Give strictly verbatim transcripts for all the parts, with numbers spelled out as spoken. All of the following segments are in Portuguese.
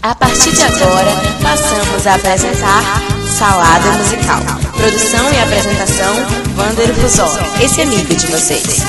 A partir de agora, passamos a apresentar Salada Musical. Produção e apresentação, Wander Fusol, esse amigo de vocês.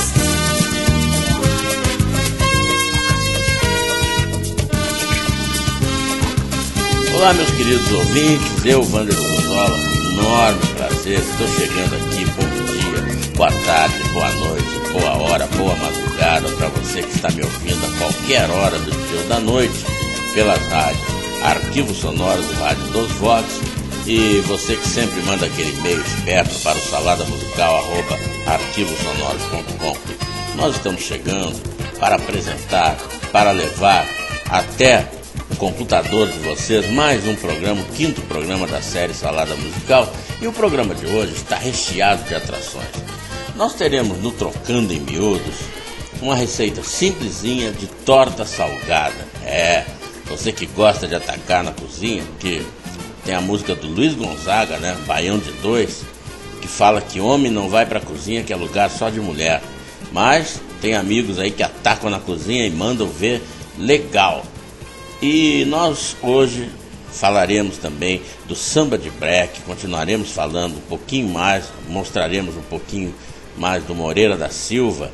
Olá, meus queridos ouvintes, eu, Wander Fusol, enorme prazer, estou chegando aqui, bom dia, boa tarde, boa noite, boa hora, boa madrugada para você que está me ouvindo a qualquer hora do dia ou da noite, pelas rádios, arquivos sonoros do Rádio dos Votos, e você que sempre manda aquele e-mail esperto para o salada musical arroba arquivos sonoros ponto com. Nós estamos chegando para apresentar, para levar até o computador de vocês mais um programa, o quinto programa da série Salada Musical, e o programa de hoje está recheado de atrações. Nós teremos no Trocando em Miúdos uma receita simplesinha de torta salgada. É, você que gosta de atacar na cozinha, que tem a música do Luiz Gonzaga, né, Baião de Dois, que fala que homem não vai pra cozinha, que é lugar só de mulher. Mas tem amigos aí que atacam na cozinha e mandam ver legal. E nós hoje falaremos também do samba de break, continuaremos falando um pouquinho mais, mostraremos um pouquinho mais do Moreira da Silva,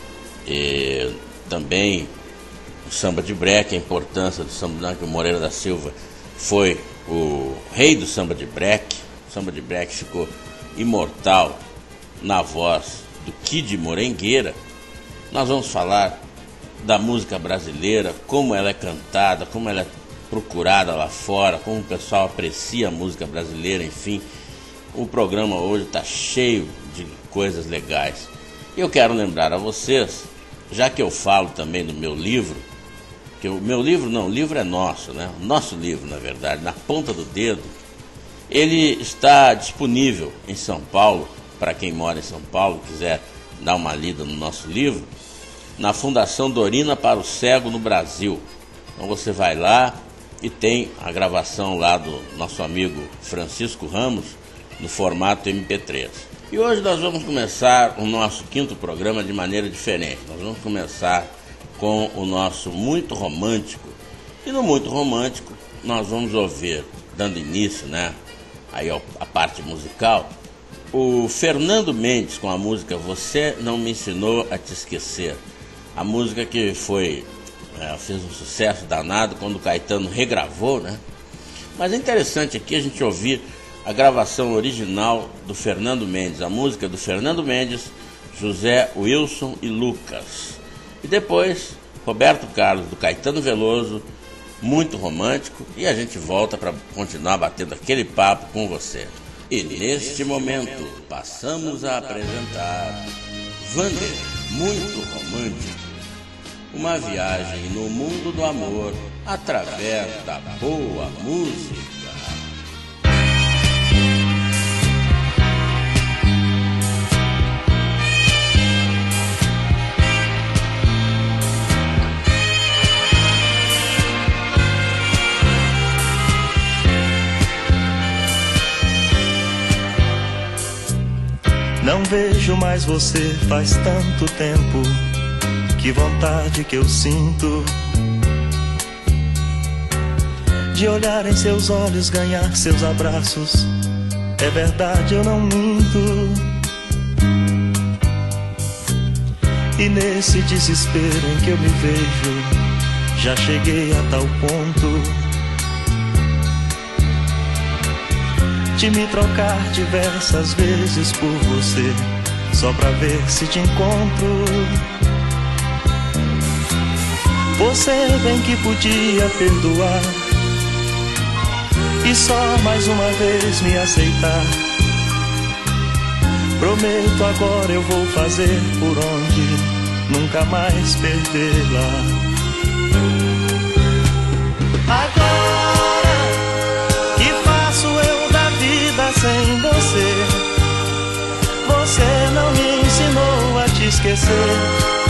e também o samba de break, a importância do samba, que o Moreira da Silva foi o rei do samba de break. O samba de break ficou imortal na voz do Kid Morengueira. Nós vamos falar da música brasileira, como ela é cantada, como ela é procurada lá fora, como o pessoal aprecia a música brasileira, enfim. O programa hoje está cheio de coisas legais. Eu quero lembrar a vocês, já que eu falo também do meu livro, que o meu livro não, o livro é nosso, né? O nosso livro, na verdade, na ponta do dedo, ele está disponível em São Paulo, para quem mora em São Paulo, quiser dar uma lida no nosso livro, na Fundação Dorina para o Cego no Brasil. Então você vai lá e tem a gravação lá do nosso amigo Francisco Ramos, no formato M P três. E hoje nós vamos começar o nosso quinto programa de maneira diferente. Nós vamos começar com o nosso Muito Romântico. E no Muito Romântico nós vamos ouvir, dando início, né, aí a parte musical, o Fernando Mendes com a música Você Não Me Ensinou a Te Esquecer. A música que foi, é, fez um sucesso danado quando o Caetano regravou, né? Mas é interessante aqui a gente ouvir a gravação original do Fernando Mendes, a música do Fernando Mendes, José Wilson e Lucas. E depois, Roberto Carlos, do Caetano Veloso, Muito Romântico, e a gente volta para continuar batendo aquele papo com você. E neste momento, passamos a apresentar Wander, Muito Romântico. Uma viagem no mundo do amor através da boa música. Não vejo mais você faz tanto tempo. Que vontade que eu sinto de olhar em seus olhos, ganhar seus abraços. É verdade, eu não minto. E nesse desespero em que eu me vejo, já cheguei a tal ponto de me trocar diversas vezes por você, só pra ver se te encontro. Você bem que podia perdoar e só mais uma vez me aceitar. Prometo agora eu vou fazer por onde nunca mais perdê-la. Agora que faço eu da vida sem você? Você não me ensinou a te esquecer.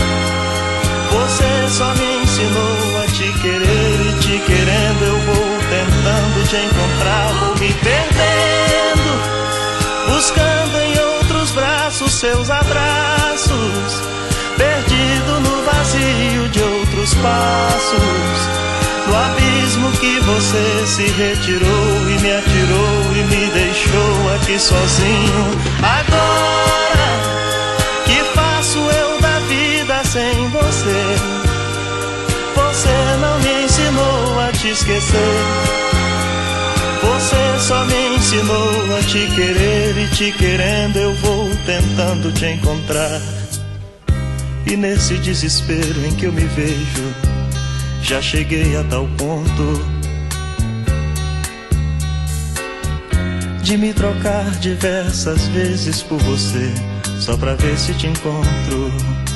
Você só me ensinou a te querer, e te querendo eu vou tentando te encontrar. Vou me perdendo, buscando em outros braços seus abraços, perdido no vazio de outros passos, no abismo abismo que você se retirou e me atirou e me deixou aqui sozinho. Agora, que faço eu da vida sem você? Você não me ensinou a te esquecer. Você só me ensinou a te querer, e te querendo eu vou tentando te encontrar. E nesse desespero em que eu me vejo, já cheguei a tal ponto de me trocar diversas vezes por você, só pra ver se te encontro.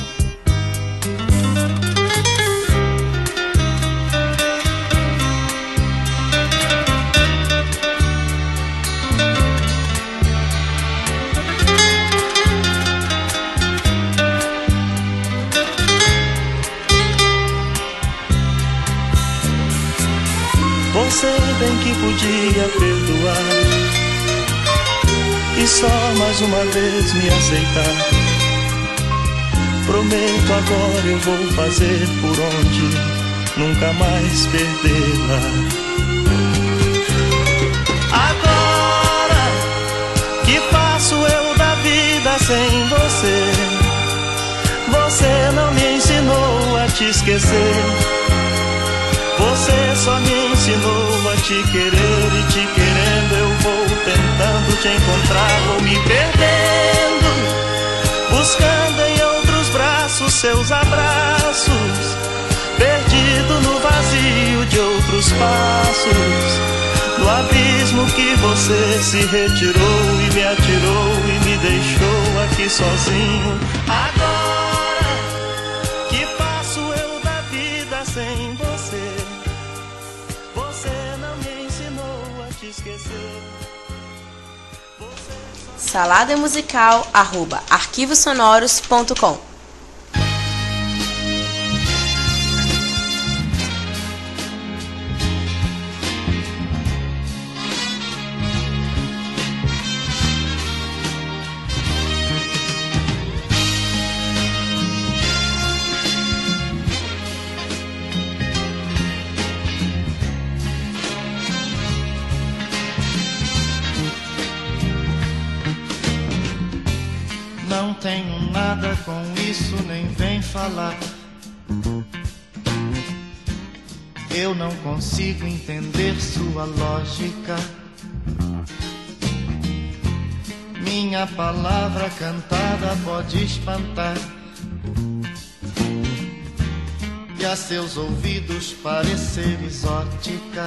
Você bem que podia perdoar e só mais uma vez me aceitar. Prometo agora eu vou fazer por onde nunca mais perdê-la. Agora, que faço eu da vida sem você? Você não me ensinou a te esquecer. Você só me ensinou a te querer, e te querendo eu vou tentando te encontrar. Vou me perdendo, buscando em outros braços seus abraços, perdido no vazio de outros passos, no abismo que você se retirou e me atirou e me deixou aqui sozinho. Agora, que faço eu da vida sem você? salada musical arroba arquivos sonoros ponto com. Não tenho nada com isso, nem vem falar. Eu não consigo entender sua lógica. Minha palavra cantada pode espantar e a seus ouvidos parecer exótica.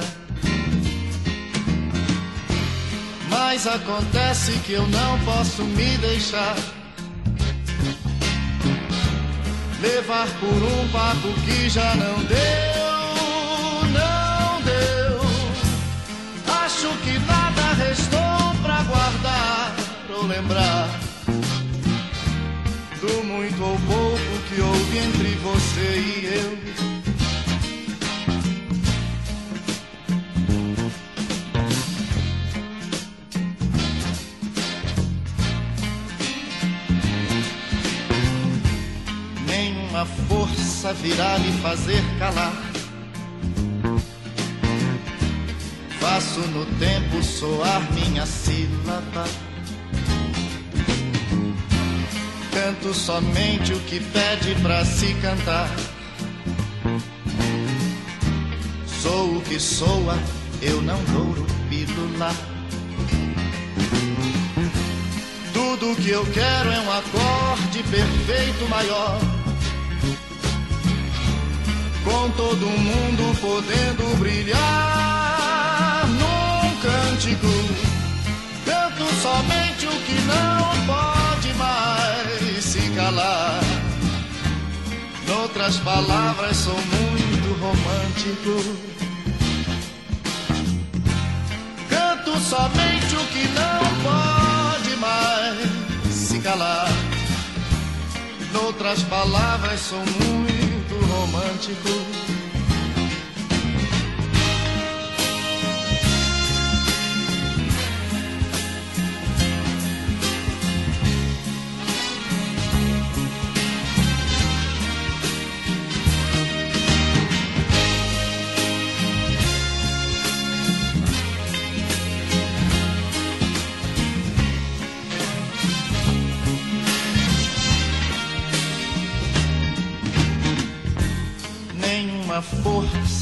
Mas acontece que eu não posso me deixar levar por um papo que já não deu, não deu. Acho que nada restou pra guardar ou lembrar do muito ou pouco que houve entre você e eu. Nenhuma força virá lhe fazer calar. Faço no tempo soar minha sílaba. Canto somente o que pede pra se cantar. Sou o que soa, eu não douro pílula. Tudo que eu quero é um acorde perfeito maior, com todo mundo podendo brilhar num cântico. Canto somente o que não pode mais se calar. Noutras palavras, sou muito romântico. Canto somente o que não pode mais se calar. Noutras palavras, sou muito romântico.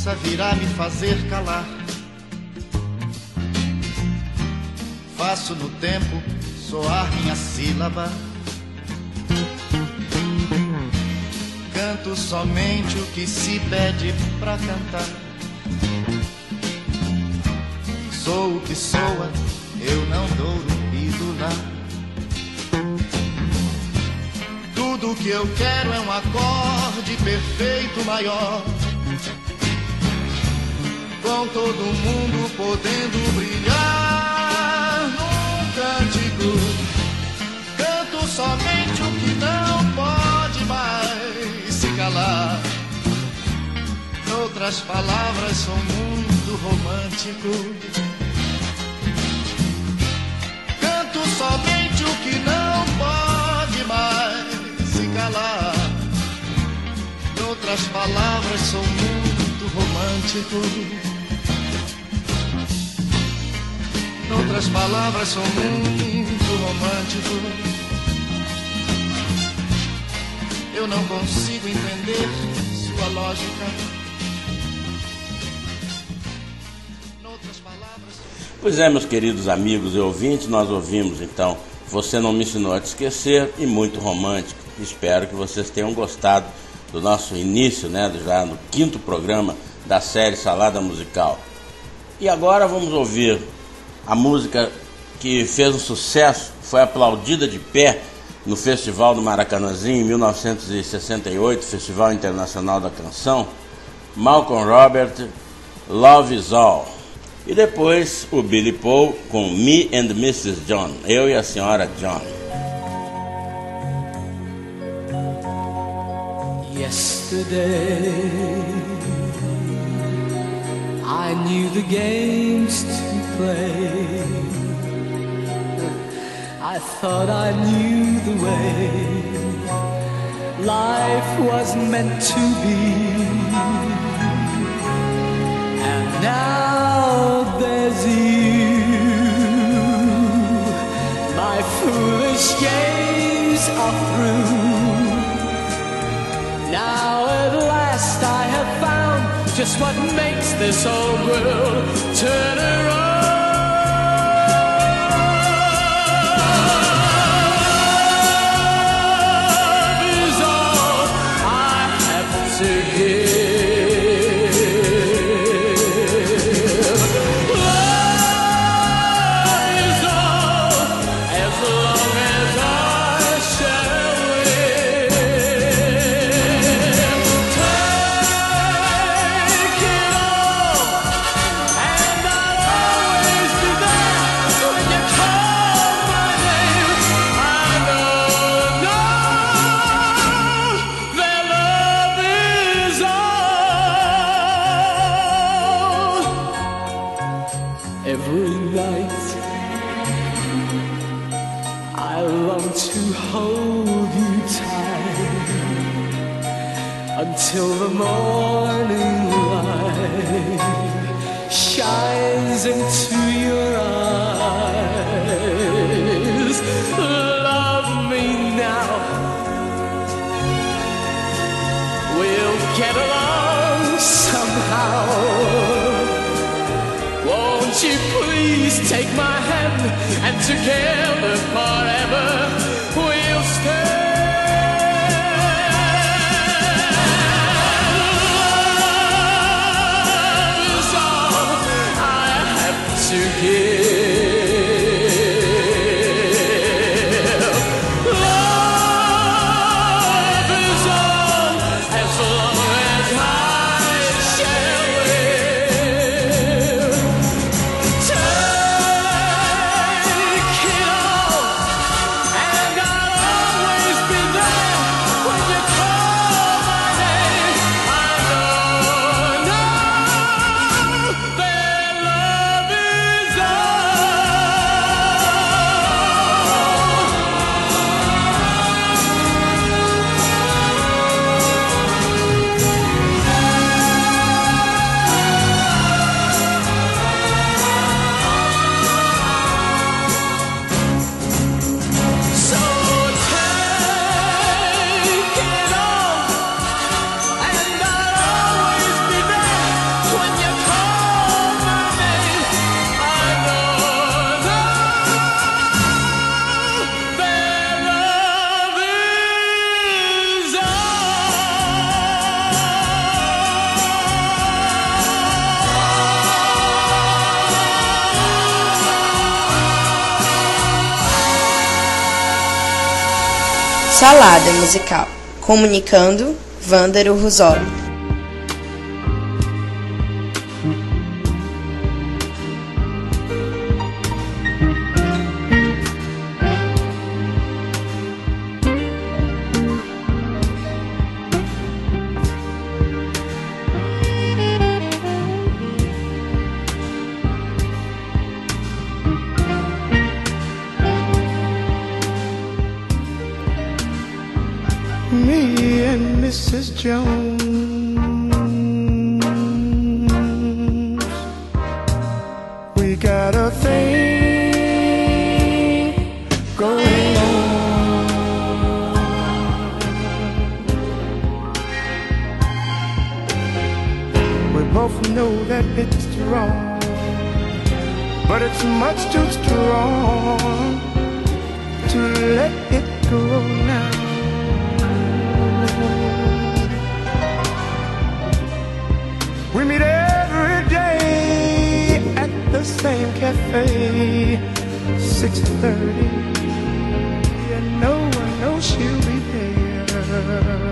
força virá me fazer calar. Faço no tempo soar minha sílaba. Canto somente o que se pede pra cantar. Sou o que soa, eu não dou no pílula. Tudo que eu quero é um acorde perfeito maior, com todo mundo podendo brilhar num cântico. Canto somente o que não pode mais se calar. Noutras palavras, sou muito romântico. Canto somente o que não pode mais se calar. Noutras palavras, sou muito romântico. Noutras palavras, sou muito romântico. Eu não consigo entender sua lógica. Noutras palavras... Pois é, meus queridos amigos e ouvintes, nós ouvimos então Você Não Me Ensinou a Te Esquecer e Muito Romântico. Espero que vocês tenham gostado do nosso início, né, já no quinto programa da série Salada Musical. E agora vamos ouvir a música que fez um sucesso, foi aplaudida de pé no Festival do Maracanãzinho em mil novecentos e sessenta e oito, Festival Internacional da Canção, Malcolm Robert, Love Is All. E depois o Billy Paul com Me and missus John, eu e a senhora John. Yesterday I knew the games to play. I thought I knew the way life was meant to be. And now there's you. My foolish games are through. Now at last I have found just what makes this whole world turn around. Till the morning light shines into your eyes. Love me now. We'll get along somehow. Won't you please take my hand, and together forever we'll stay. To give. Love is all, as long as I shall live. Take it all, and I'll always be there when you call my name. I know, know that love is all. Salada musical. Comunicando, Vândaro Ruzola. Me and Missus Jones, we got a thing going on. We both know that it's wrong, but it's much too strong to let it go now. We meet every day at the same cafe, six thirty, and no one knows she'll be there.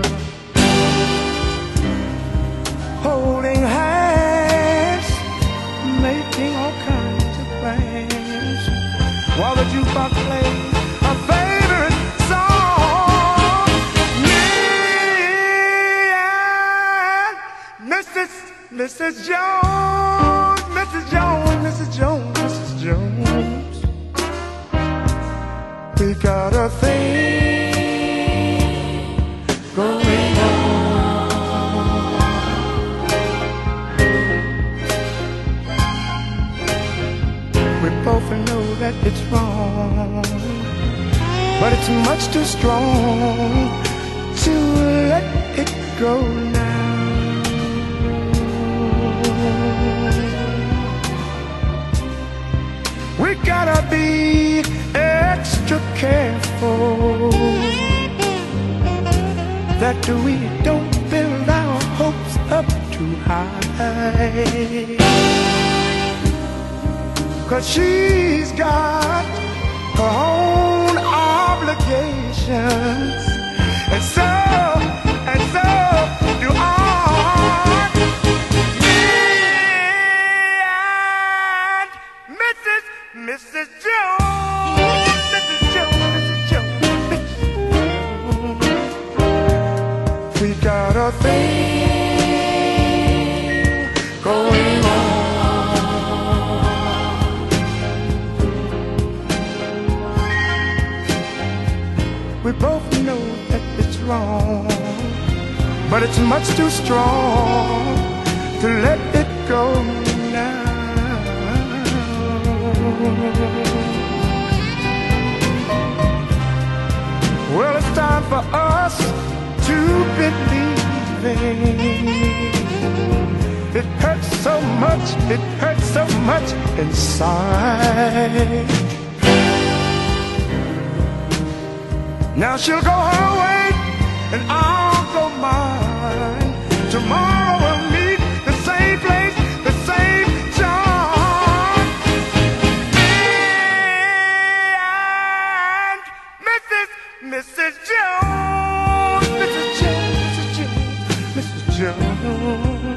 Holding hands, making all kinds of plans, while the jukebox plays a favorite song. Me and Missus Missus Jones, Missus Jones, Missus Jones, Missus Jones, we got a thing going on. We both know that it's wrong, but it's much too strong to let it go now. We gotta be extra careful that we don't build our hopes up too high, 'cause she's got her own obligations, and so, and so do I. Missus Jones, Missus Jones, Missus Jones, Missus Jones, we got a thing going on. We both know that it's wrong, but it's much too strong to let it go now. Well, it's time for us to believe. It hurts so much, it hurts so much inside. Now she'll go her way and I'll go mine. Tomorrow we'll meet the same place, the same time. And Missus Missus Jones, Missus Jones, Missus Jones, Missus Jones,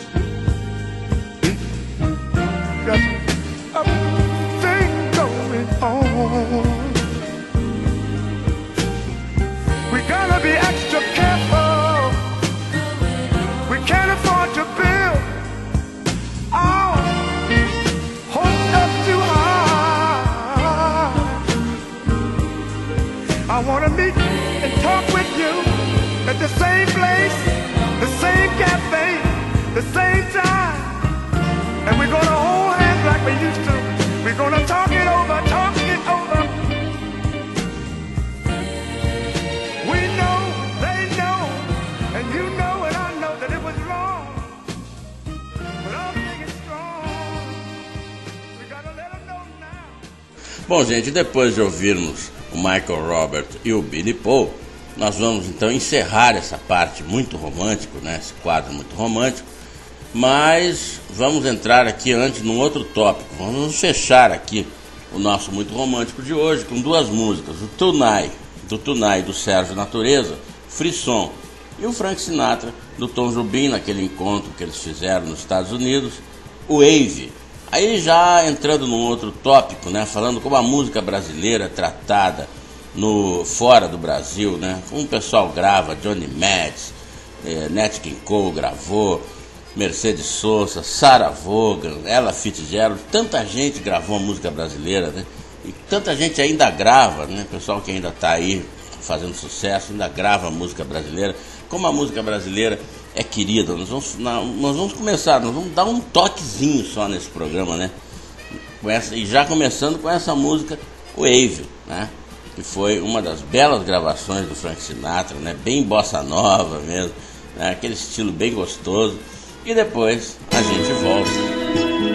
got a thing going on. We gotta be extra careful. We can't afford to build our hopes up too high. I wanna meet and talk with you at the same place, the same cafe, the same time. And we're gonna hold hands like we used to. We're gonna talk it over, talk it over. We know, they know, and you know and I know that it was wrong. But our thing is strong. We gotta let them know now. Bom, gente, depois de ouvirmos o Michael Robert e o Billy Paul, nós vamos então encerrar essa parte muito romântica, né? Esse quadro muito romântico, mas vamos entrar aqui antes num outro tópico. Vamos fechar aqui o nosso muito romântico de hoje com duas músicas, o Tonight, do Tunai e do Sérgio Natureza, Frisson, e o Frank Sinatra, do Tom Jobim, naquele encontro que eles fizeram nos Estados Unidos, o Wave. Aí já entrando num outro tópico, né, falando como a música brasileira é tratada no, fora do Brasil, né, como o pessoal grava, Johnny Mads, eh, Nat King Cole gravou, Mercedes Sosa, Sarah Vaughan, Ella Fitzgerald, tanta gente gravou a música brasileira, né, e tanta gente ainda grava, né, pessoal que ainda está aí fazendo sucesso, ainda grava a música brasileira. Como a música brasileira é querida, nós vamos, nós vamos começar, nós vamos dar um toquezinho só nesse programa, né? Com essa, e já começando com essa música Wave, né? Que foi uma das belas gravações do Frank Sinatra, né? Bem bossa nova mesmo, né? Aquele estilo bem gostoso. E depois a gente volta.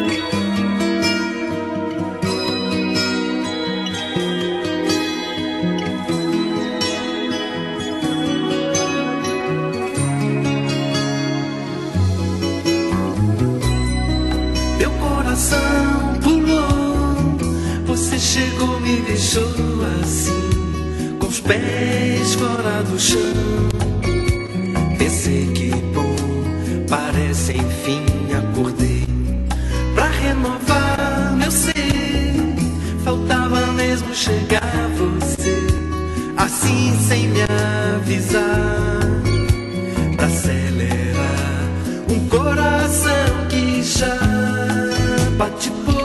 Chegou, me deixou assim, com os pés fora do chão. Pensei que bom, parece enfim acordei. Pra renovar meu ser, faltava mesmo chegar você, assim sem me avisar. Pra acelerar um coração que já bate pouco,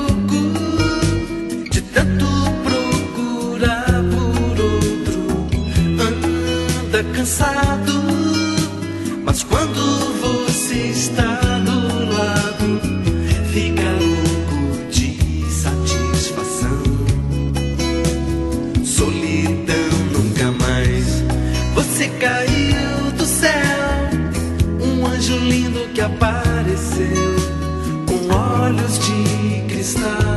tanto procurar por outro, anda cansado, mas quando você está do lado, fica louco de satisfação. Solidão nunca mais, você caiu do céu, um anjo lindo que apareceu, com olhos de cristal.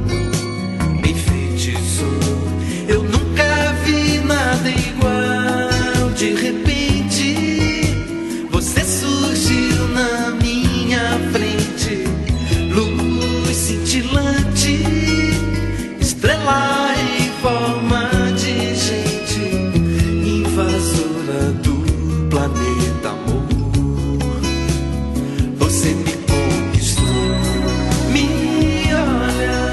Eu nunca vi nada igual. De repente você surgiu na minha frente, luz cintilante, estrela em forma de gente, invasora do planeta amor. Você me conquistou, me olha,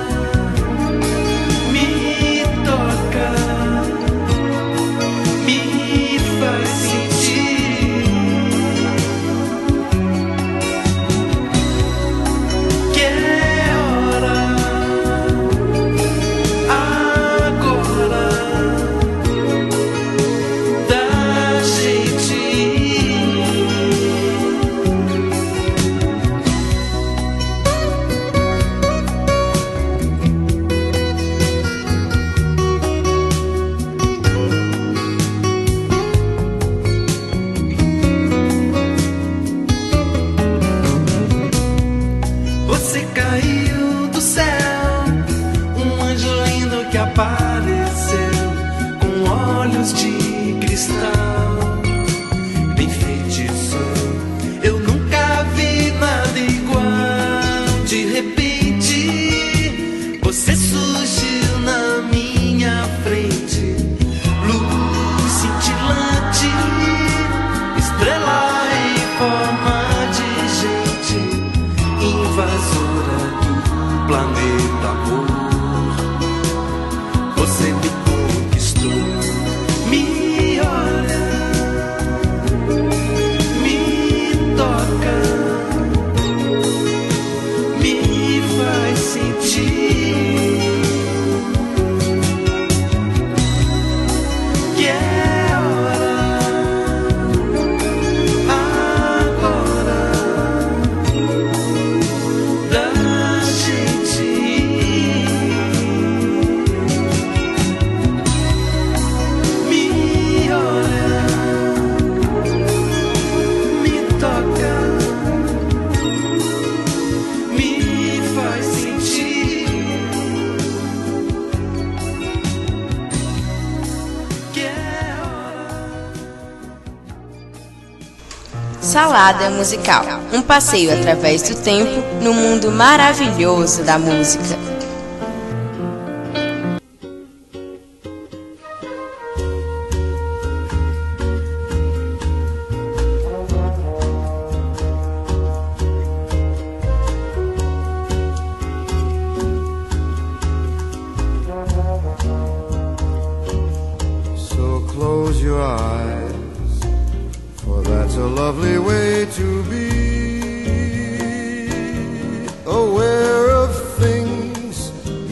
Salada musical, um passeio através do tempo no mundo maravilhoso da música.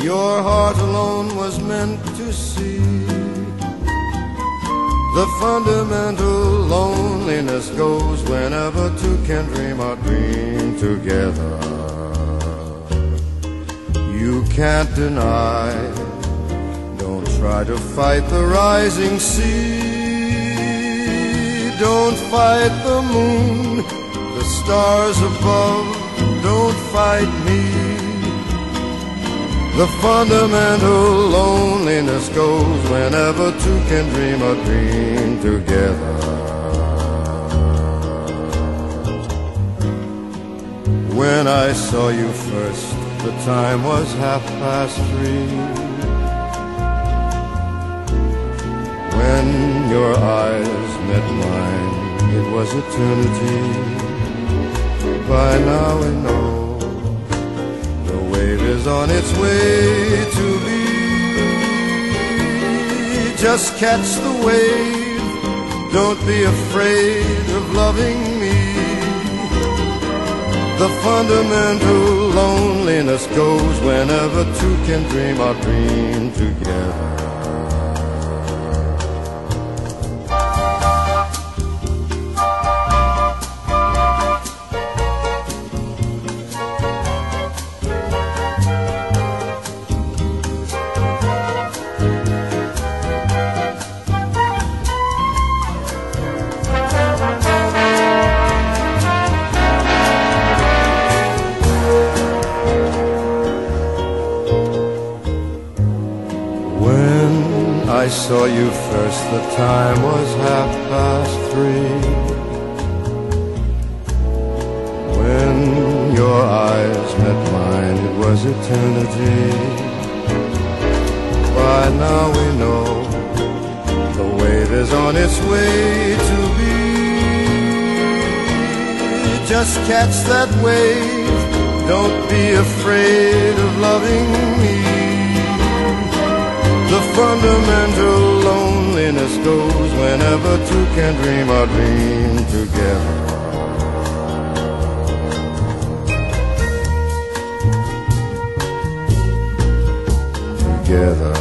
your heart alone was meant to see. The fundamental loneliness goes whenever two can dream or dream together. You can't deny, don't try to fight the rising sea. Don't fight the moon, the stars above, don't fight me. The fundamental loneliness goes whenever two can dream a dream together. When I saw you first, the time was half past three. When your eyes met mine, it was eternity. By now we know is on its way to be. Just catch the wave, don't be afraid of loving me. The fundamental loneliness goes whenever two can dream or dream together. I saw you first, the time was half past three. When your eyes met mine, it was eternity. By now we know the wave is on its way to be. Just catch that wave, don't be afraid of loving me. The fundamental loneliness goes whenever two can dream or dream together. Together.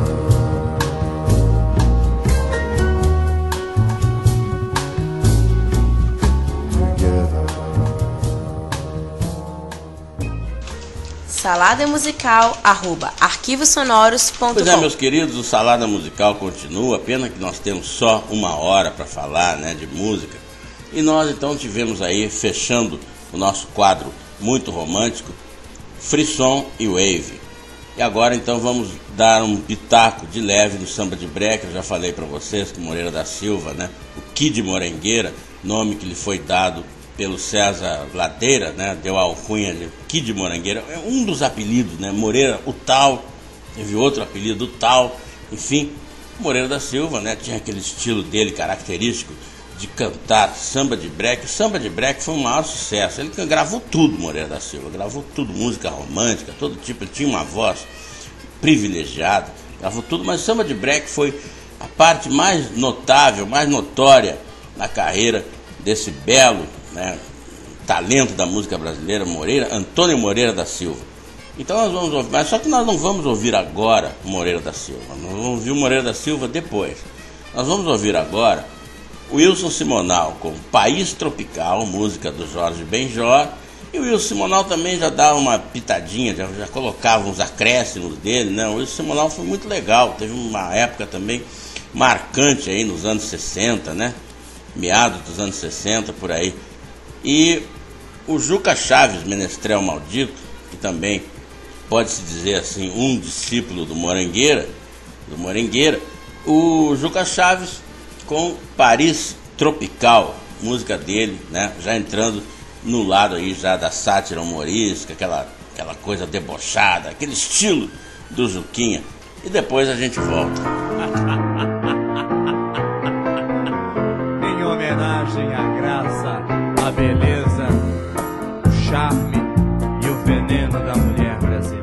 Salada musical, arroba arquivosonoros ponto com. Pois é, meus queridos, o Salada Musical continua, pena que nós temos só uma hora para falar, né, de música. E nós então tivemos aí, fechando o nosso quadro muito romântico, Frisson e Wave. E agora então vamos dar um pitaco de leve no samba de breca. Eu já falei para vocês que Moreira da Silva, né, o Kid Morengueira, nome que lhe foi dado pelo César Ladeira, né, deu a alcunha de Kid Morangueira, é um dos apelidos, né, Moreira, o tal, teve outro apelido, o tal, enfim, Moreira da Silva, né, tinha aquele estilo dele característico de cantar samba de break. O samba de break foi um maior sucesso, ele gravou tudo, Moreira da Silva, gravou tudo, música romântica, todo tipo, ele tinha uma voz privilegiada, gravou tudo, mas o samba de break foi a parte mais notável, mais notória na carreira desse belo, né, talento da música brasileira, Moreira, Antônio Moreira da Silva. Então nós vamos ouvir, mas só que nós não vamos ouvir agora o Moreira da Silva, nós vamos ouvir o Moreira da Silva depois. Nós vamos ouvir agora o Wilson Simonal com País Tropical, música do Jorge Benjor, e o Wilson Simonal também já dava uma pitadinha, já, já colocava uns acréscimos dele, né? O Wilson Simonal foi muito legal, teve uma época também marcante aí nos anos sessenta, né? Meados dos anos sessenta, por aí. E o Juca Chaves, Menestrel Maldito, que também pode-se dizer assim, um discípulo do Morangueira, do Morangueira, o Juca Chaves com Paris Tropical, música dele, né, já entrando no lado aí já da sátira humorística, aquela, aquela coisa debochada, aquele estilo do Juquinha. E depois a gente volta. Em homenagem à graça, a beleza, o charme e o veneno da mulher brasileira.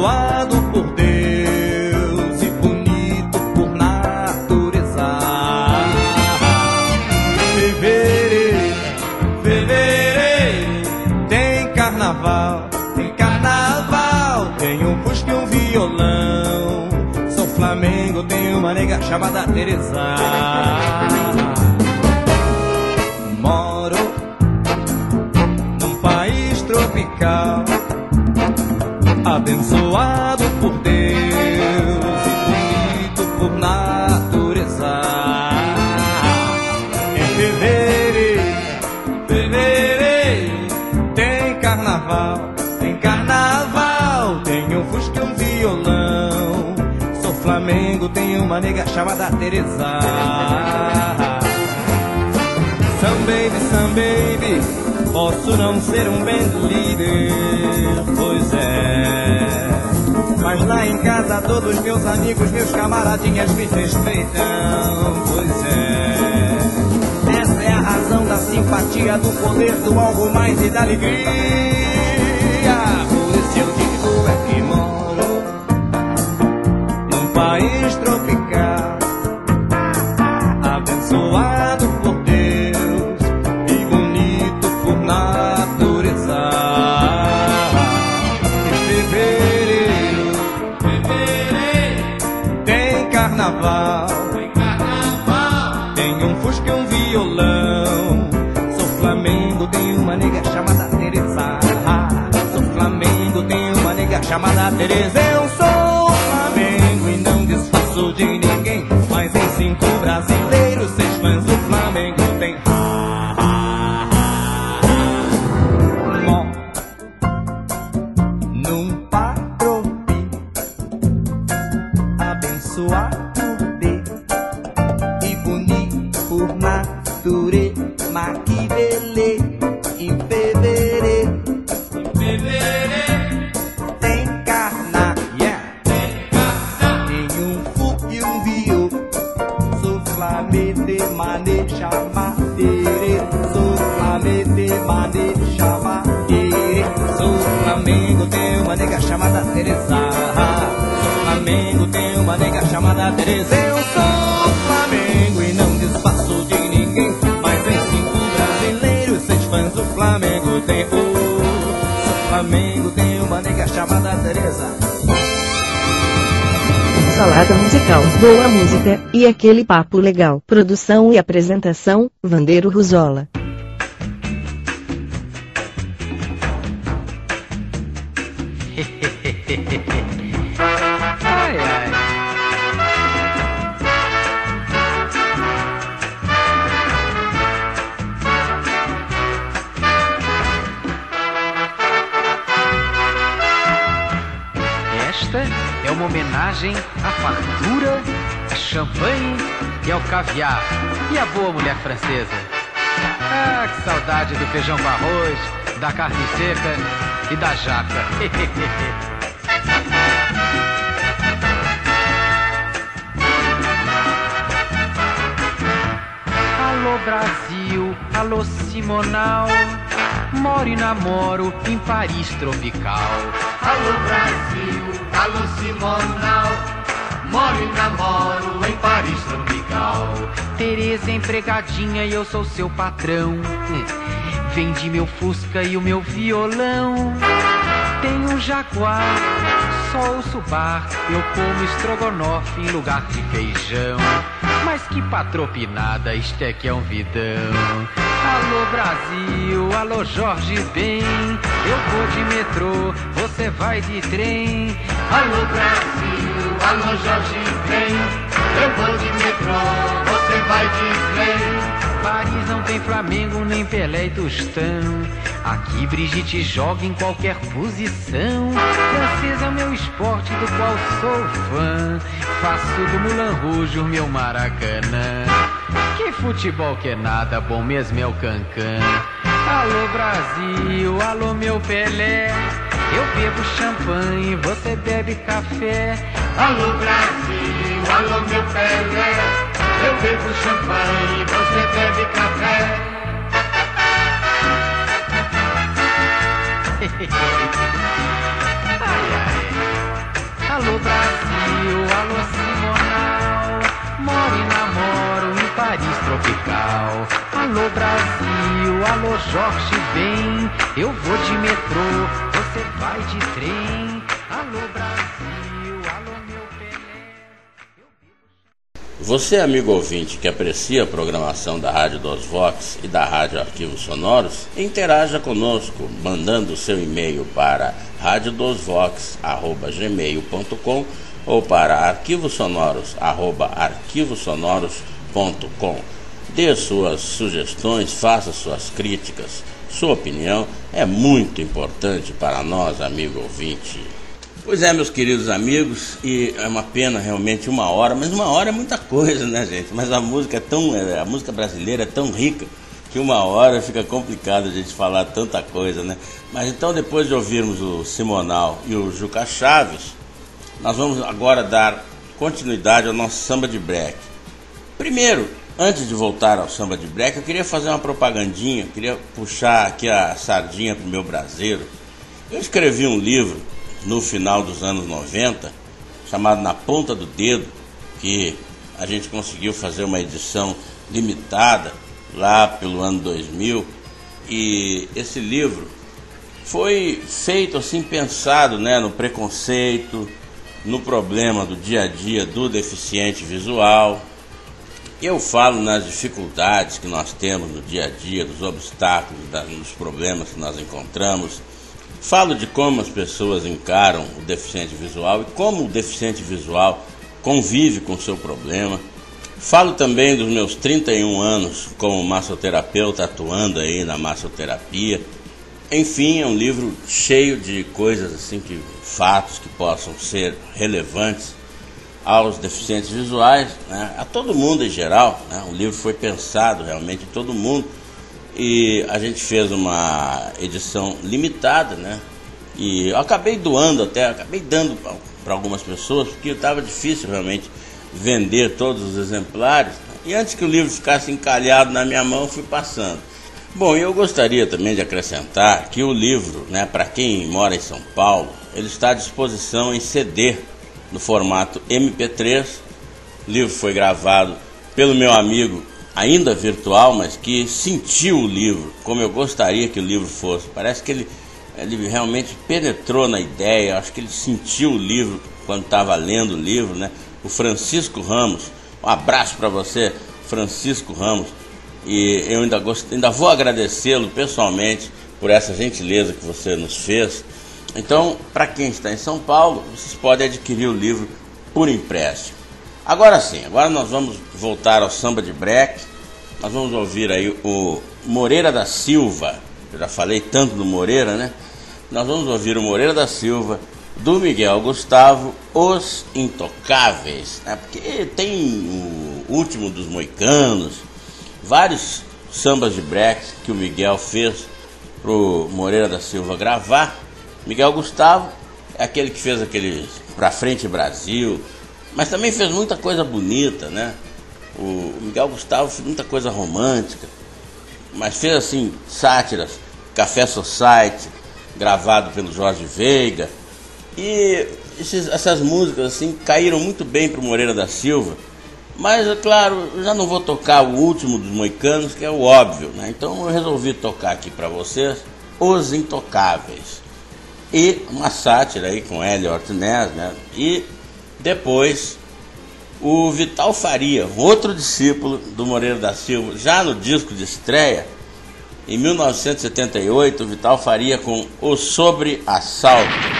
abençoado por Deus e bonito por natureza. Fevereiro, fevereiro, tem carnaval, tem carnaval, tem um fusca e um violão. Sou Flamengo, tem uma nega chamada Teresa. Moro num país tropical, abençoado por Deus e bonito por natureza. Em fevereiro, fevereiro, tem carnaval, tem carnaval, tem um fusca e um violão. Sou Flamengo, tem uma nega chamada Teresa. Some baby, some baby, posso não ser um band leader, pois é, mas lá em casa todos meus amigos, meus camaradinhas me respeitam, pois é. Essa é a razão da simpatia, do poder, do algo mais e da alegria. Por isso eu digo é que moro num país tropical, abençoado por Deus e bonito por natureza. Em fevereiro, fevereiro, tem carnaval, tem carnaval, tem um fusca e um violão. Sou Flamengo, tem uma nega chamada Teresa. Sou Flamengo, tem uma nega chamada Teresa. Eu sou Flamengo e não disfarço de ninguém, mas em cinco brasileiros, seis fãs do Flamengo tem. Mó num patropi, abençoado de e bonito por natureza. Mas que beleza, em fevereiro, em fevereiro, tem carna, yeah. Tem carna, tem um fuco e um viol. Sou Flamengo de maneira chamada Teresa. Sou Flamengo de maneira chamada Teresa. Sou Flamengo, tem uma nega chamada Teresa. Sou Flamengo, tem uma nega chamada Teresa. Eu sou Flamengo e não disfarço de ninguém, mas em cinco brasileiros, seis fãs do Flamengo tem. Oh, sou Flamengo, tem uma nega chamada Teresa. Salada musical, boa música e aquele papo legal. Produção e apresentação, Vandeiro Ruzola. Ai, ai. Esta é uma homenagem à fartura, a champanhe e ao caviar e à boa mulher francesa. Ah, que saudade do feijão com arroz, da carne seca e da jaca. Alô Brasil, alô Simonal, moro e namoro em Paris tropical. Alô Brasil, alô Simonal, moro e namoro em Paris tropical. Tereza é empregadinha e eu sou seu patrão. Hum. Vendi meu Fusca e o meu violão. Tenho um Jaguar, só ouço bar. Eu como estrogonofe em lugar de feijão. Mas que patropinada, isto é que é um vidão. Alô Brasil, alô Jorge Ben, eu vou de metrô, você vai de trem. Alô Brasil, alô Jorge Ben, eu vou de metrô, você vai de trem. Paris não tem Flamengo, nem Pelé e Tostão. Aqui Brigitte joga em qualquer posição. Francês é o meu esporte do qual sou fã. Faço do Moulin Rouge o meu Maracanã. Que futebol que é nada, bom mesmo é o Cancan. Alô Brasil, alô meu Pelé, eu bebo champanhe, você bebe café. Alô Brasil, alô meu Pelé, eu bebo champanhe, você bebe café. Ai, ai. Alô Brasil, alô Simonal, moro e namoro em Paris tropical. Alô Brasil, alô Jorge Ben, eu vou de metrô, você vai de trem. Alô Brasil, alô meu Pelé. Você, amigo ouvinte, que aprecia a programação da Rádio Dos Vox e da Rádio Arquivos Sonoros, interaja conosco, mandando seu e-mail para radiodosvox arroba gmail ponto com ou para arquivosonoros arroba arquivosonoros ponto com. Dê suas sugestões, faça suas críticas. Sua opinião é muito importante para nós, amigo ouvinte. Pois é, meus queridos amigos, e é uma pena realmente uma hora, mas uma hora é muita coisa, né, gente? Mas a música é tão, a música brasileira é tão rica que uma hora fica complicado a gente falar tanta coisa, né? Mas então, depois de ouvirmos o Simonal e o Juca Chaves, nós vamos agora dar continuidade ao nosso samba de break. Primeiro, antes de voltar ao samba de break, eu queria fazer uma propagandinha, queria puxar aqui a sardinha pro meu braseiro. Eu escrevi um livro no final dos anos noventa, chamado Na Ponta do Dedo, que a gente conseguiu fazer uma edição limitada lá pelo ano dois mil, e esse livro foi feito assim, pensado, né, no preconceito, no problema do dia a dia do deficiente visual. Eu falo nas dificuldades que nós temos no dia a dia, dos obstáculos, dos problemas que nós encontramos. Falo de como as pessoas encaram o deficiente visual e como o deficiente visual convive com o seu problema. Falo também dos meus trinta e um anos como massoterapeuta, atuando aí na massoterapia. Enfim, é um livro cheio de coisas assim, que, fatos que possam ser relevantes aos deficientes visuais, né? A todo mundo em geral, né? O livro foi pensado realmente em todo mundo. E a gente fez uma edição limitada, né? E eu acabei doando até, acabei dando para algumas pessoas, porque estava difícil realmente vender todos os exemplares. E antes que o livro ficasse encalhado na minha mão, eu fui passando. Bom, eu gostaria também de acrescentar que o livro, né, para quem mora em São Paulo, ele está à disposição em C D, no formato M P três. O livro foi gravado pelo meu amigo, ainda virtual, mas que sentiu o livro como eu gostaria que o livro fosse. Parece que ele, ele realmente penetrou na ideia. Acho que ele sentiu o livro quando estava lendo o livro, né? O Francisco Ramos, um abraço para você, Francisco Ramos, e eu ainda, gost... ainda vou agradecê-lo pessoalmente por essa gentileza que você nos fez. Então, para quem está em São Paulo, vocês podem adquirir o livro por empréstimo. Agora sim, agora nós vamos voltar ao samba de break. Nós vamos ouvir aí o Moreira da Silva. Eu já falei tanto do Moreira, né? Nós vamos ouvir o Moreira da Silva, do Miguel Gustavo, Os Intocáveis, né? Porque tem o Último dos Moicanos, vários sambas de break que o Miguel fez pro Moreira da Silva gravar. Miguel Gustavo é aquele que fez aquele Pra Frente Brasil, mas também fez muita coisa bonita, né? O Miguel Gustavo fez muita coisa romântica, mas fez assim sátiras, Café Society, gravado pelo Jorge Veiga. E esses, essas músicas assim caíram muito bem para o Moreira da Silva. Mas, é claro, eu já não vou tocar o Último dos Moicanos, que é o óbvio, né? Então eu resolvi tocar aqui para vocês Os Intocáveis, e uma sátira aí com Hélio Ortinez, né? E depois o Vital Faria, outro discípulo do Moreira da Silva, já no disco de estreia, em mil novecentos e setenta e oito, o Vital Faria com O Sobre Assalto.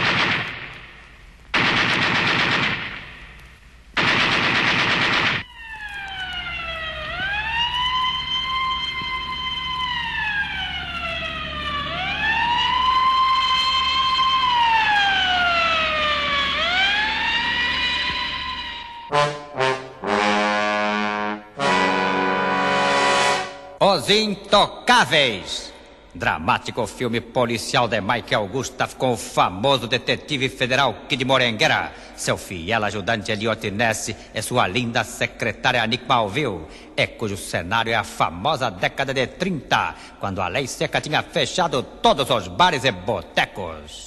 Os Intocáveis, dramático filme policial de Michael Gustave com o famoso detetive federal Kid Morenguera, seu fiel ajudante Elliot Ness e sua linda secretária Nick Malville, e cujo cenário é a famosa década de trinta, quando a lei seca tinha fechado todos os bares e botecos.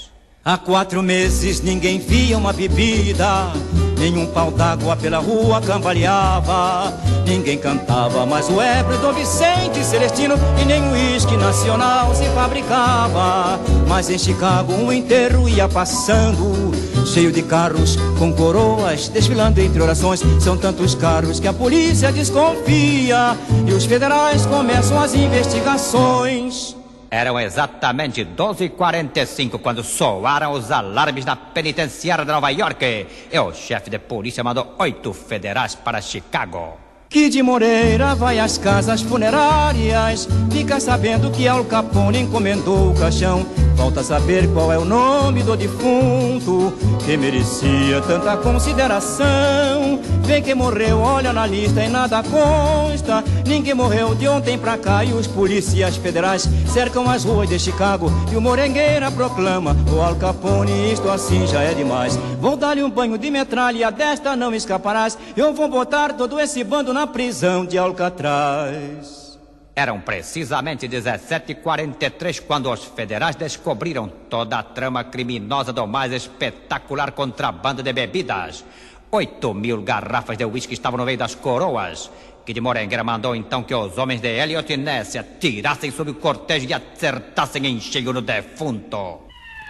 Há quatro meses ninguém via uma bebida, nenhum pau d'água pela rua cambaleava. Ninguém cantava mais o ébrio Dom Vicente Celestino, e nem o uísque nacional se fabricava. Mas em Chicago um enterro ia passando, cheio de carros com coroas desfilando entre orações. São tantos carros que a polícia desconfia, e os federais começam as investigações. Eram exatamente doze e quarenta e cinco quando soaram os alarmes na penitenciária de Nova York, e o chefe de polícia mandou oito federais para Chicago. Kid Moreira vai às casas funerárias, fica sabendo que Al Capone encomendou o caixão. Falta saber qual é o nome do defunto, que merecia tanta consideração. Vê que morreu, olha na lista e nada consta. Ninguém morreu de ontem pra cá, e os policiais federais cercam as ruas de Chicago, e o Morengueira proclama: o Al Capone, isto assim já é demais. Vou dar-lhe um banho de metralha, desta não escaparás. Eu vou botar todo esse bando na prisão de Alcatraz. Eram precisamente dezessete e quarenta e três quando os federais descobriram toda a trama criminosa do mais espetacular contrabando de bebidas. Oito mil garrafas de uísque estavam no meio das coroas. Kid Morengueira mandou então que os homens de Elliot Ness atirassem sobre o cortejo e acertassem em cheio no defunto.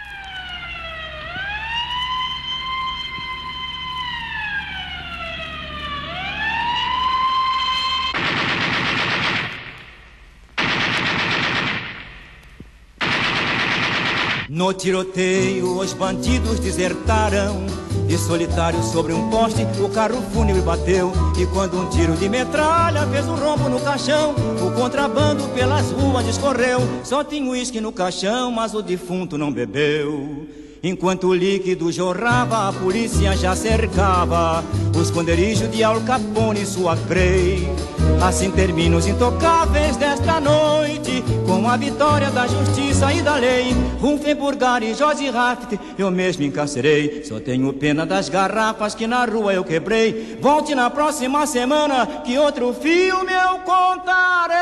No tiroteio os bandidos desertaram, e solitário sobre um poste o carro fúnebre bateu. E quando um tiro de metralha fez um rombo no caixão, o contrabando pelas ruas escorreu. Só tinha uísque no caixão, mas o defunto não bebeu. Enquanto o líquido jorrava, a polícia já cercava o esconderijo de Al Capone e sua Grey. Assim terminam os intocáveis desta noite, com a vitória da justiça e da lei. Ruffenburgar e George Raft eu mesmo encarcerei. Só tenho pena das garrafas que na rua eu quebrei. Volte na próxima semana que outro filme eu contarei.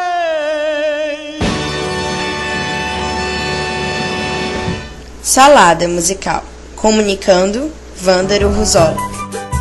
Salada musical. Comunicando, Vândaro Ruzola.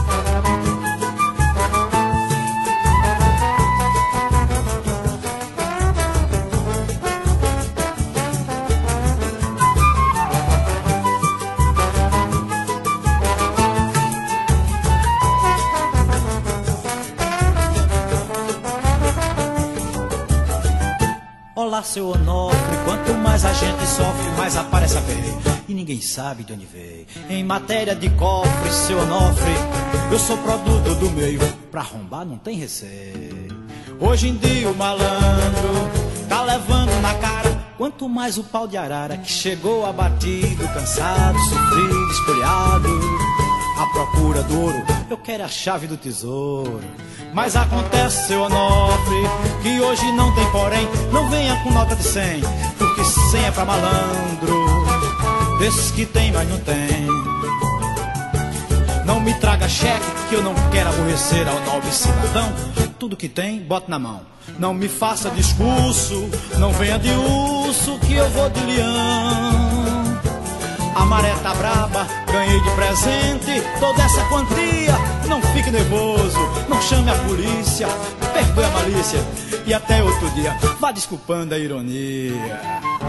Olá, seu Onofre, quanto mais a gente sofre, mais aparece a perder, e ninguém sabe de onde veio. Em matéria de cofre, seu Onofre, eu sou produto do meio, pra arrombar não tem receio. Hoje em dia o malandro tá levando na cara, quanto mais o pau de arara, que chegou abatido, cansado, sofrido, espoliado. À procura do ouro, eu quero a chave do tesouro. Mas acontece, seu Onofre, que hoje não tem porém. Não venha com nota de cem, porque cem é pra malandro, desses que tem, mas não tem. Não me traga cheque, que eu não quero aborrecer ao nobre cidadão. Tudo que tem, bota na mão. Não me faça discurso, não venha de urso, que eu vou de leão. A maré tá braba, ganhei de presente toda essa quantia. Não fique nervoso, não chame a polícia, perdoe a malícia, e até outro dia, vá desculpando a ironia.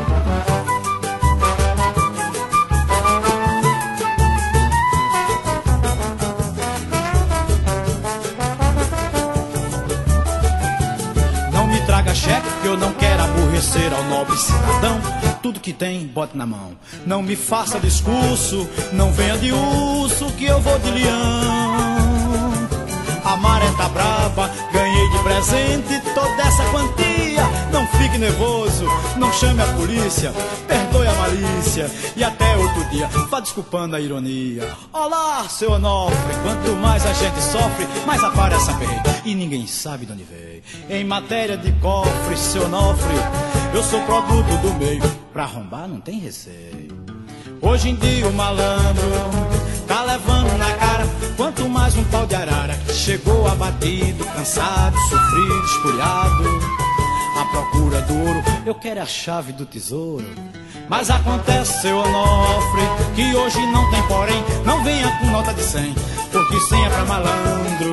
Não me traga cheque, que eu não quero aborrecer ao nobre cidadão. Tudo que tem, bote na mão. Não me faça discurso, não venha de urso, que eu vou de leão. A maré tá braba, ganhei de presente toda essa quantia. Não fique nervoso, não chame a polícia, perdoe a malícia, e até outro dia, vá desculpando a ironia. Olá, seu Onofre, quanto mais a gente sofre, mais aparece a perreira, e ninguém sabe de onde veio. Em matéria de cofre, seu Onofre, eu sou produto do meio, pra arrombar não tem receio. Hoje em dia o malandro tá levando na cara, quanto mais um pau de arara, que chegou abatido, cansado, sofrido, espoliado. À procura do ouro, eu quero a chave do tesouro. Mas acontece, seu Onofre, que hoje não tem porém. Não venha com nota de cem, porque cem é pra malandro,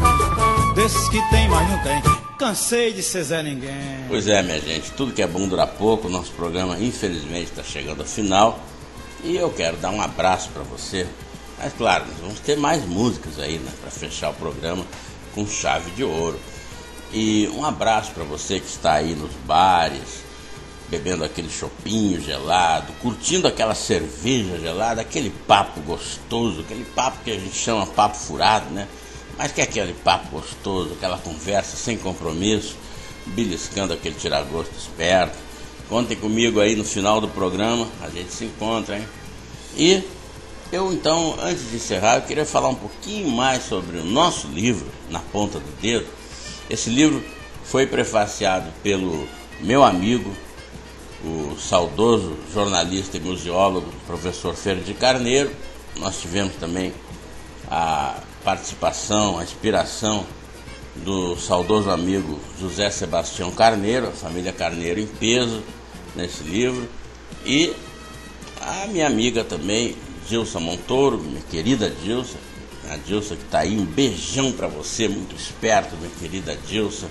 desses que tem, mas não tem. Cansei de ser Zé Ninguém. Pois é, minha gente, tudo que é bom dura pouco. Nosso programa, infelizmente, está chegando ao final. E eu quero dar um abraço para você. Mas, claro, nós vamos ter mais músicas aí, né, para fechar o programa com chave de ouro. E um abraço para você que está aí nos bares, bebendo aquele chopinho gelado, curtindo aquela cerveja gelada, aquele papo gostoso, aquele papo que a gente chama papo furado, né? Mas que é aquele papo gostoso, aquela conversa sem compromisso, beliscando aquele tiragosto esperto. Contem comigo aí no final do programa, a gente se encontra, hein? E eu então, antes de encerrar, eu queria falar um pouquinho mais sobre o nosso livro, Na Ponta do Dedo. Esse livro foi prefaciado pelo meu amigo, o saudoso jornalista e museólogo, professor Ferdi Carneiro. Nós tivemos também a participação, a inspiração do saudoso amigo José Sebastião Carneiro, a família Carneiro em peso nesse livro, e a minha amiga também, Dilsa Montoro, minha querida Dilsa, a Dilsa que está aí, um beijão para você, muito esperto, minha querida Dilsa,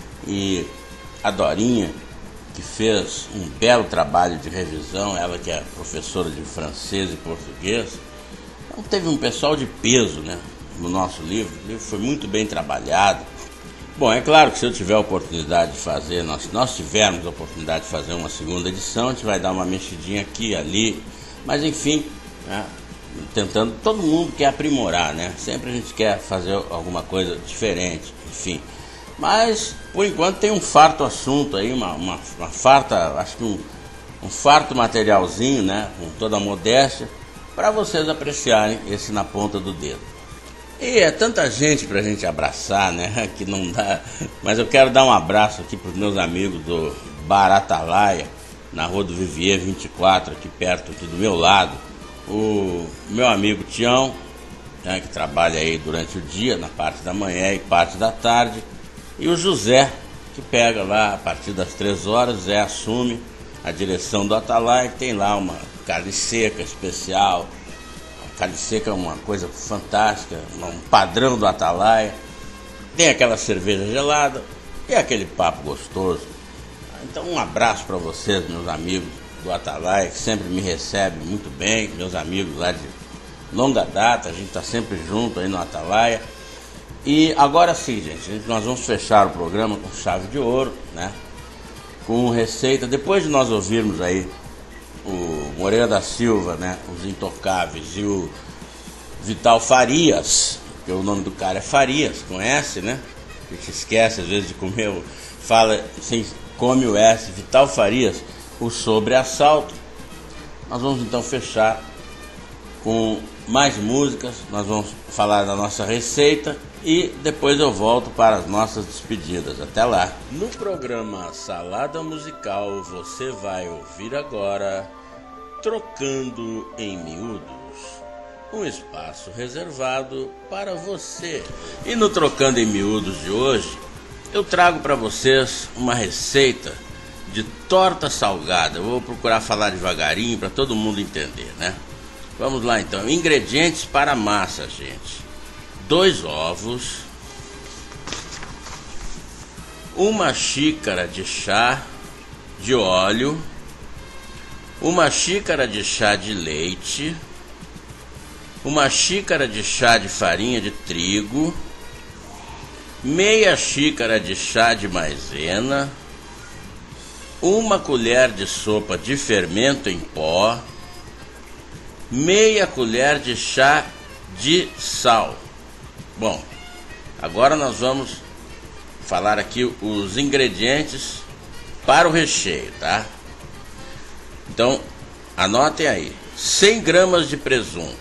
e a Dorinha, que fez um belo trabalho de revisão, ela que é professora de francês e português. Então teve um pessoal de peso, né, no nosso livro. O livro foi muito bem trabalhado. Bom, é claro que se eu tiver a oportunidade de fazer, nós, nós tivermos a oportunidade de fazer uma segunda edição, a gente vai dar uma mexidinha aqui, ali, mas enfim, né, tentando, todo mundo quer aprimorar, né, sempre a gente quer fazer alguma coisa diferente, enfim. Mas, por enquanto, tem um farto assunto aí, uma, uma, uma farta, acho que um, um farto materialzinho, né, com toda a modéstia, para vocês apreciarem esse Na Ponta do Dedo. E é tanta gente pra gente abraçar, né, que não dá. Mas eu quero dar um abraço aqui pros meus amigos do Bar Atalaia, na Rua do Vivier vinte e quatro, aqui perto, aqui do meu lado. O meu amigo Tião, né, que trabalha aí durante o dia, na parte da manhã e parte da tarde. E o José, que pega lá a partir das três horas, Zé assume a direção do Atalaia, que tem lá uma carne seca especial. Carne seca é uma coisa fantástica, um padrão do Atalaia. Tem aquela cerveja gelada e aquele papo gostoso. Então um abraço para vocês, meus amigos do Atalaia, que sempre me recebem muito bem, meus amigos lá de longa data, a gente está sempre junto aí no Atalaia. E agora sim, gente, nós vamos fechar o programa com chave de ouro, né? Com receita, depois de nós ouvirmos aí o Moreira da Silva, né, os Intocáveis, e o Vital Farias, porque o nome do cara é Farias, conhece, né? A gente esquece às vezes de comer, fala sem, come o S, Vital Farias, o Sobre Assalto. Nós vamos então fechar com mais músicas, nós vamos falar da nossa receita e depois eu volto para as nossas despedidas. Até lá. No programa Salada Musical você vai ouvir agora Trocando em Miúdos, um espaço reservado para você. E no Trocando em Miúdos de hoje eu trago para vocês uma receita de torta salgada. Eu vou procurar falar devagarinho para todo mundo entender, né? Vamos lá então. Ingredientes para a massa, gente: dois ovos, uma xícara de chá de óleo, uma xícara de chá de leite, uma xícara de chá de farinha de trigo, meia xícara de chá de maisena, uma colher de sopa de fermento em pó, meia colher de chá de sal. Bom, agora nós vamos falar aqui os ingredientes para o recheio, tá? Então, anotem aí: cem gramas de presunto,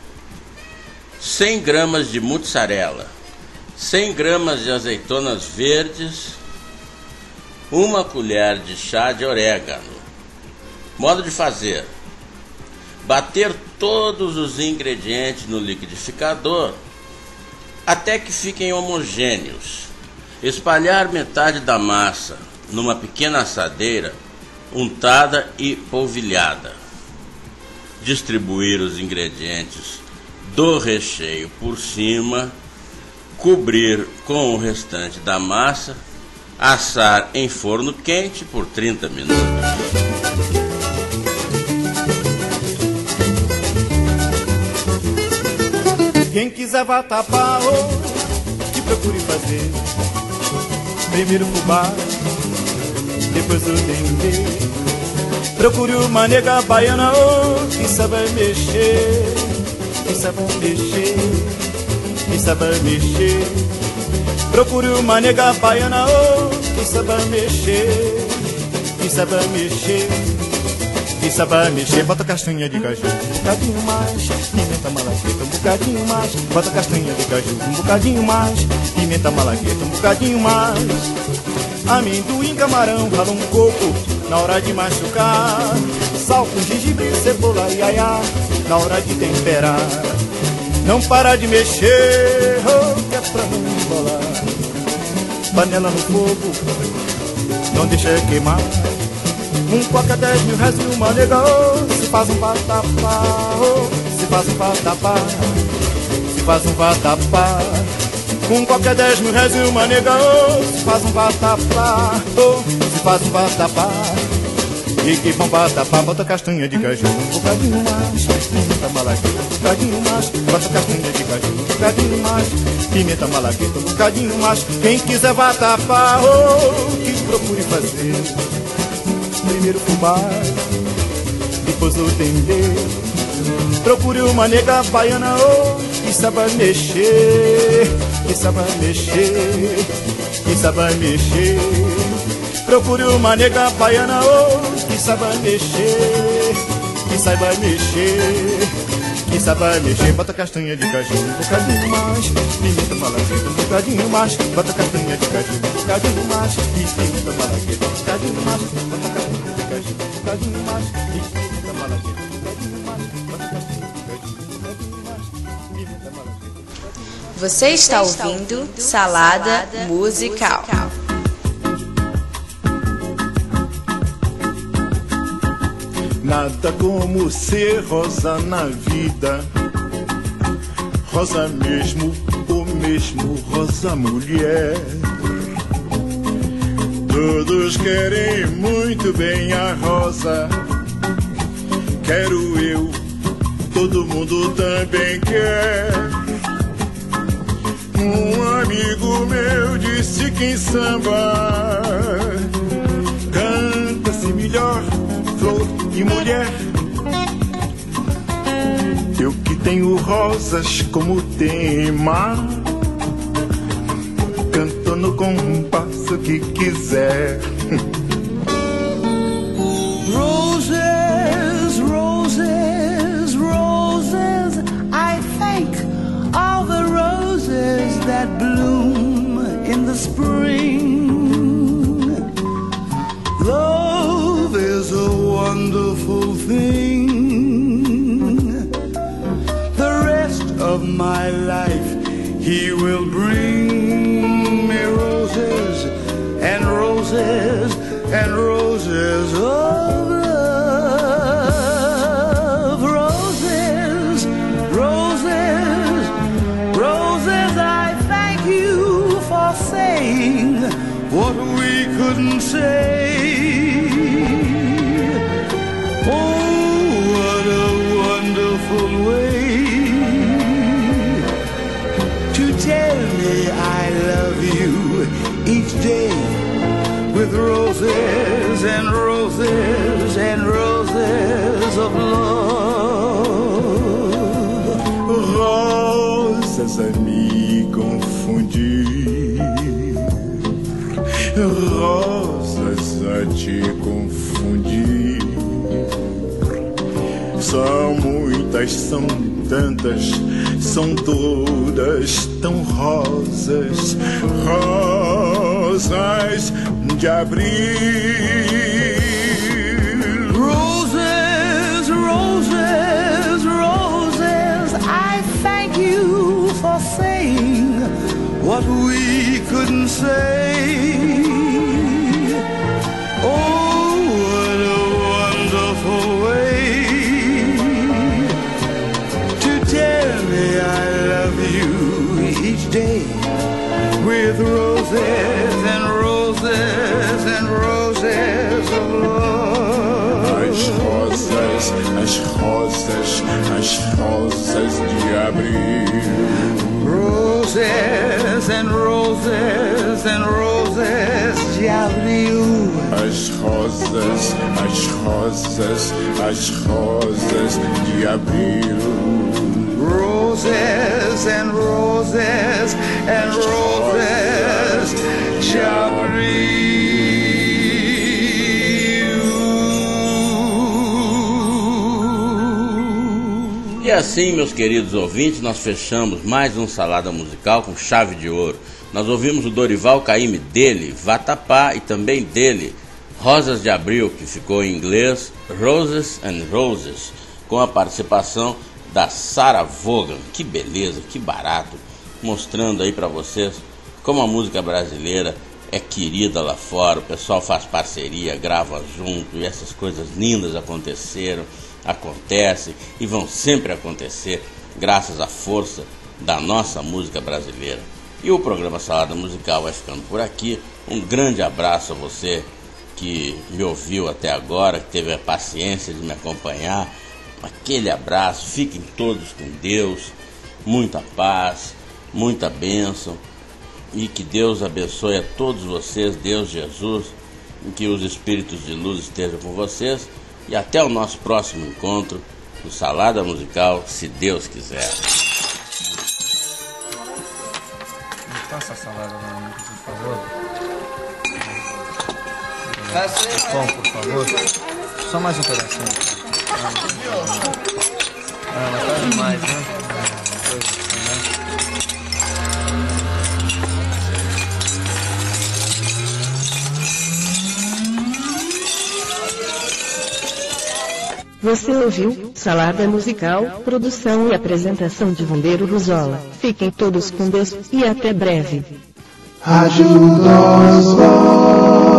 cem gramas de mussarela, cem gramas de azeitonas verdes, uma colher de chá de orégano. Modo de fazer: bater todos os ingredientes no liquidificador até que fiquem homogêneos. Espalhar metade da massa numa pequena assadeira untada e polvilhada. Distribuir os ingredientes do recheio por cima, cobrir com o restante da massa, assar em forno quente por trinta minutos. Quem quiser vatapá, oh, que procure fazer. Primeiro fubá, depois o dendê. Procure uma nega baiana, oh, que sabe mexer, que sabe mexer, que sabe mexer. Procure uma nega baiana, oh, que sabe mexer, que sabe mexer, que sabe mexer. Bota castanha de caju, um bocadinho mais, pimenta malagueta, um bocadinho mais. Bota castanha de caju, um bocadinho mais, pimenta malagueta, um bocadinho mais. Amendoim, camarão, rala um coco na hora de machucar. Sal com gengibre, cebola e aiá na hora de temperar. Não para de mexer, oh, que é pra não embolar. Panela no fogo, não deixa queimar. Um coca, dez mil reais e uma nega, oh, se faz um vatapá, oh, se faz um vatapá, se faz um vatapá. Um qualquer dez mil reais e uma nega, oh, se faz um vatapá, oh, se faz um vatapá. E que bom vatapá, bota castanha de caju, um bocadinho mais, pimenta malagueta, um bocadinho mais. Bota castanha de caju, um bocadinho mais, pimenta malagueta, um bocadinho mais. Quem quiser vatapá, oh, que procure fazer. Primeiro fubá, depois o dendê. Procure uma nega baiana, oh, que saiba mexer, que saiba mexer, que saiba mexer. Procure uma nega baiana, oh, que saiba mexer, que saiba mexer, que saiba mexer. Bota castanha de caju, um bocadinho mais, pimenta malagueta, um bocadinho mais. Bota castanha de caju, um bocadinho mais, e pimenta malagueta, um bocadinho mais. Bota castanha de caju, um bocadinho mais, e pimenta malagueta, um bocadinho mais. Bota castanha de caju, um bocadinho mais, pimenta malagueta. Você está ouvindo Salada Musical. Nada como ser rosa na vida. Rosa mesmo, ou mesmo rosa mulher. Todos querem muito bem a rosa. Quero eu, todo mundo também quer. Um amigo meu disse que em samba canta-se melhor flor e mulher. Eu que tenho rosas como tema, canto no compasso que quiser. Roses, roses, roses, I thank all the roses that bloom in the spring. Love is a wonderful thing. The rest of my life he will bring me roses and roses and roses of love. Roses, roses, roses, I thank you for saying what we couldn't say. Each day with roses and roses and roses of love. Rosas a me confundir, rosas a te confundir. São muitas, são tantas, são todas tão rosas, rosas de abril. Roses, roses, roses, I thank you for saying what we couldn't say. Oh, what a with roses and roses and roses of love. As rosas, as rosas, as rosas de abril. Roses and roses and roses de abril. As rosas, as rosas, as rosas de abril. Roses and roses and roses de abril. E assim, meus queridos ouvintes, nós fechamos mais um Salada Musical com chave de ouro. Nós ouvimos o Dorival Caymmi dele, Vatapá, e também dele, Rosas de Abril, que ficou em inglês Roses and Roses, com a participação da Sarah Vaughan. Que beleza, que barato, mostrando aí para vocês como a música brasileira é querida lá fora. O pessoal faz parceria, grava junto, e essas coisas lindas aconteceram, acontecem e vão sempre acontecer graças à força da nossa música brasileira. E o programa Salada Musical vai ficando por aqui. Um grande abraço a você que me ouviu até agora, que teve a paciência de me acompanhar. Aquele abraço, fiquem todos com Deus, muita paz, muita bênção, e que Deus abençoe a todos vocês, Deus Jesus, e que os espíritos de luz estejam com vocês, e até o nosso próximo encontro no Salada Musical, se Deus quiser. Me passa a salada, por favor. Bom, por favor. Só mais um pedacinho. Ah, mas tá demais, né? Coisa assim, né? Você ouviu Salada Musical, produção e apresentação de Vandeiro Ruzola. Fiquem todos com Deus e até breve. Ajuda os